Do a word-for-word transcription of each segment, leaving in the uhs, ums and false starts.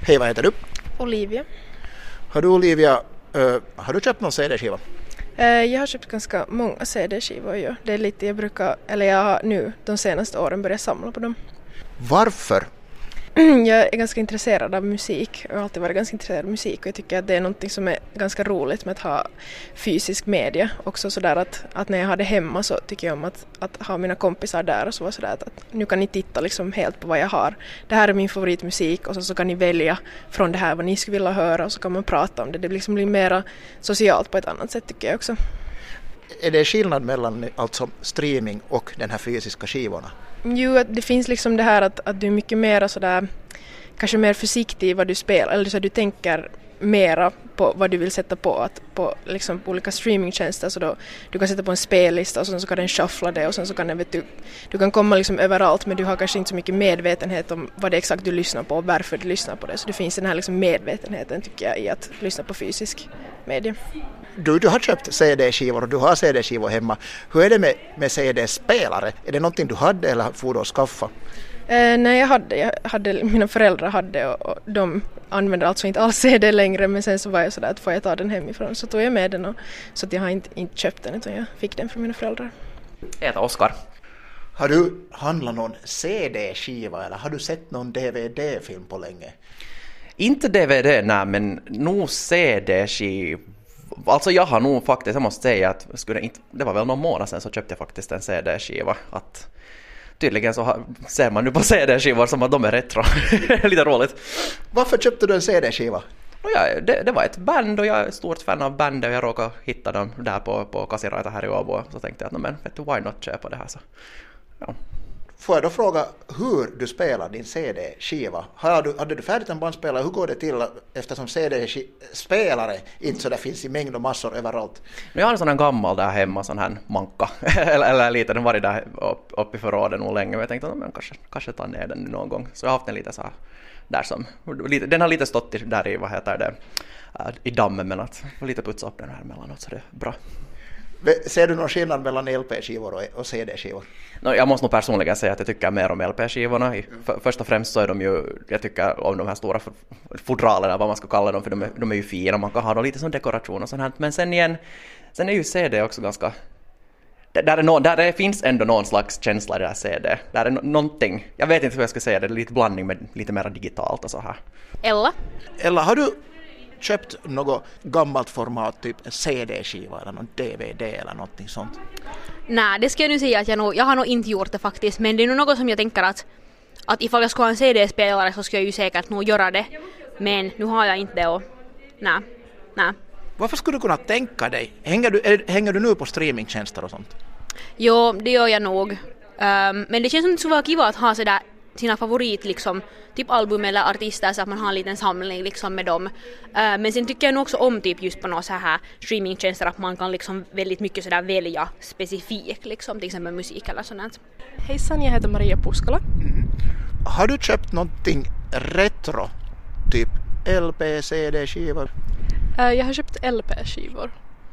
Hej, vad heter du? Olivia. Har du Olivia, uh, har du köpt någon C D-skiva? Uh, jag har köpt ganska många C D-skivor. Ja. Det är lite jag brukar, eller jag har nu de senaste åren börjat samla på dem. Varför? Jag är ganska intresserad av musik och har alltid varit ganska intresserad av musik och jag tycker att det är något som är ganska roligt med att ha fysisk media. Också sådär att, att när jag har det hemma så tycker jag om att, att ha mina kompisar där och så var sådär att, att nu kan ni titta liksom helt på vad jag har. Det här är min favoritmusik och så, så kan ni välja från det här vad ni skulle vilja höra och så kan man prata om det. Det liksom blir mer socialt på ett annat sätt tycker jag också. Är det skillnad mellan alltså streaming och den här fysiska skivorna? Jo, det finns liksom det här att, att du är mycket mer sådär, kanske mer försiktig i vad du spelar, eller så du tänker mera på vad du vill sätta på, att på liksom på olika streamingtjänster så då du kan sätta på en spellista och sen så kan den shuffla det och sen så kan den, vet du, du kan komma liksom överallt men du har kanske inte så mycket medvetenhet om vad det är exakt du lyssnar på och varför du lyssnar på det, så det finns den här liksom medvetenheten tycker jag i att lyssna på fysisk media. Du, du har köpt C D-skivor och du har C D-skivor hemma. Hur är det med, med C D-spelare? Är det någonting du hade eller får du att skaffa? Eh, nej, jag hade, jag hade, mina föräldrar hade och, och de använder alltså inte alls C D längre men sen så var jag sådär att får jag ta den hemifrån så tog jag med den och, så att jag har inte, inte köpt den utan jag fick den från mina föräldrar. Jag heter Oskar. Har du handlat någon C D-skiva eller har du sett någon D V D-film på länge? Inte D V D, nej, men nog C D-skiva. Alltså jag har nog faktiskt, jag måste säga att skulle inte, det var väl någon månad sedan så köpte jag faktiskt en C D-skiva. Att tydligen så har, ser man nu på C D-skivor som att de är retro. Lite roligt. Varför köpte du en C D-skiva? Ja, det, det var ett band och jag är stort fan av bandet och jag råkade hitta dem där på, på Kasiraita här i Åbo. Så tänkte jag att men vet du, why not köpa det här så. Ja. Får jag då fråga hur du spelar din C D-skiva? Hade du, hade du färdigt en bandspelare? Hur går det till eftersom C D-spelare inte så där finns i mängd och massor överallt? Jag har en sån här gammal där hemma, sån här manka. eller, eller lite, den var där upp, upp i förråden nog länge. Men jag tänkte att kanske, kanske ta ner den någon gång. Så jag har haft den lite så här där som, lite, den har lite stått i, där i, vad heter det, i dammen men att lite putsa upp den här emellanåt så det är bra. Ser du någon skillnad mellan L P-skivor och C D-skivor? No, jag måste nog personligen säga att jag tycker mer om L P-skivorna. Mm. Först och främst så är de ju, jag tycker om de här stora fodralerna, vad man ska kalla dem, för de är, de är ju fina. Man kan ha dem lite som dekoration och sånt här. Men sen igen, sen är ju C D också ganska... Där, är no, där är, finns ändå någon slags känsla i det här C D. Där är no, någonting, jag vet inte hur jag ska säga det, det är lite blandning med lite mer digitalt och så här. Ella? Ella, har du köpt något gammalt format, typ en C D-skiva eller någon D V D eller någonting sånt? Nej, det ska jag nu säga att jag, nog, jag har nog inte gjort det faktiskt, men det är nog något som jag tänker att, att ifall jag ska ha en C D-spelare så ska jag ju säkert nog göra det, men nu har jag inte det och nej, nej. Varför skulle du kunna tänka dig? Hänger du, är, hänger du nu på streamingtjänster och sånt? Jo, det gör jag nog. Um, men det känns som det skulle vara kiva att ha sådär sina favorit liksom, typ album eller artister så att man har en liten samling liksom med dem. Uh, men sen tycker jag nog också om typ just på några så här streamingtjänster att man kan liksom väldigt mycket sådär välja specifikt liksom, till exempel musik eller sånt. Hejsan, jag heter Maria Puskala. Mm. Har du köpt någonting retro? Typ L P, C D-skivor? Uh, jag har köpt L P-skivor.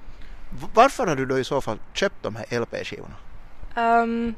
Varför har du då i så fall köpt de här L P-skivorna? Um,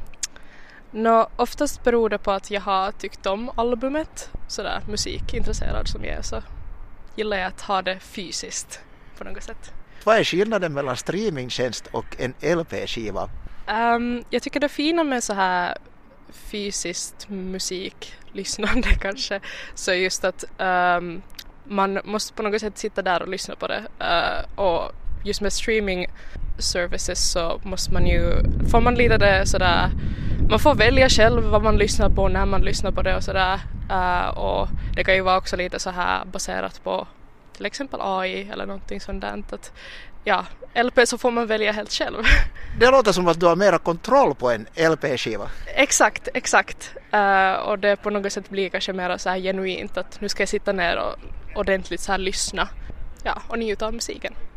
no, oftast beror det på att jag har tyckt om albumet. Sådär musikintresserad som jag är så gillar jag att ha det fysiskt på något sätt. Vad är skillnaden mellan streamingtjänst och en L P-skiva? Um, jag tycker det fina med så här fysiskt musiklyssnande kanske så just att um, man måste på något sätt sitta där och lyssna på det. Uh, och just med streaming services så måste man ju, får man lite det sådär, man får välja själv vad man lyssnar på när man lyssnar på det och sådär. Uh, och det kan ju vara också lite så här baserat på till exempel A I eller någonting sånt där. Att, ja, L P så får man välja helt själv. Det låter som att du har mera kontroll på en L P-skiva. Exakt, exakt. Uh, och det på något sätt blir kanske mer så här genuint att nu ska jag sitta ner och ordentligt så här lyssna, ja, och njuta av musiken.